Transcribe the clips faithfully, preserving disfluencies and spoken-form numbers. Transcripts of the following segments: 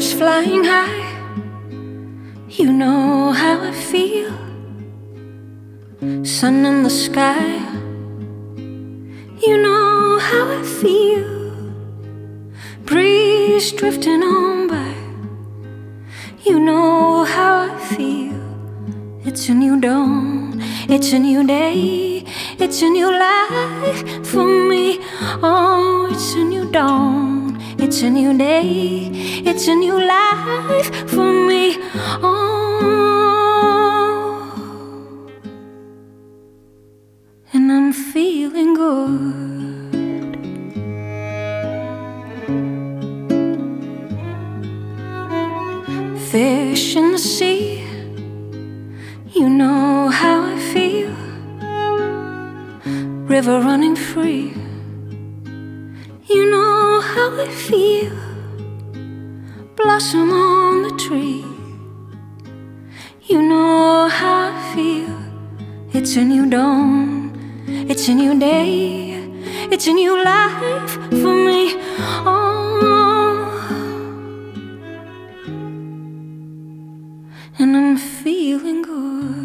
birds flying high. You know how I feel. Sun in the sky. You know how I feel. Breeze drifting on by. You know how I feel. It's a new dawn, it's a new day, it's a new life for me. Oh, it's a new dawn, it's a new day, it's a new life for me. Oh, and I'm feeling good. Fish in the sea. You know how I feel. River running free. You know how I feel. Blossom on the tree. You know how I feel. It's a new dawn, it's a new day, it's a new life for me. Oh, and I'm feeling good.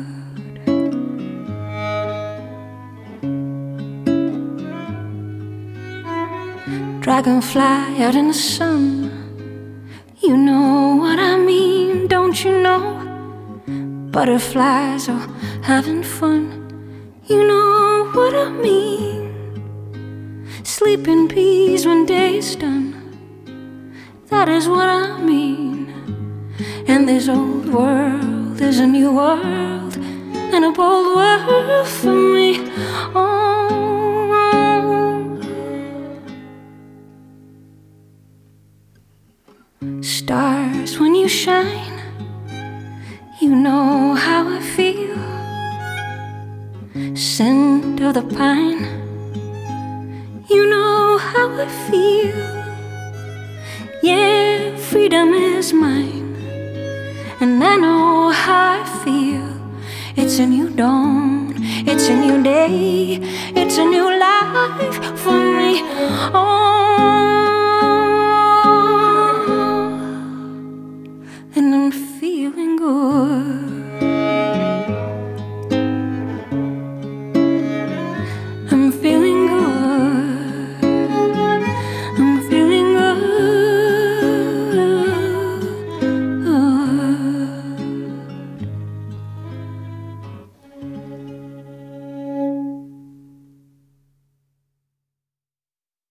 Dragonfly out in the sun. You know what I mean, don't you know? Butterflies are having fun. You know what I mean. Sleep in peace when day is done. That is what I mean. And this old world is a new world, and a bold world for me. Oh, stars when you shine. You know how I feel. Scent of the pine. You know how I feel. Yeah, freedom is mine, and I know how I feel. It's a new dawn, it's a new day, it's a new life for me. Oh,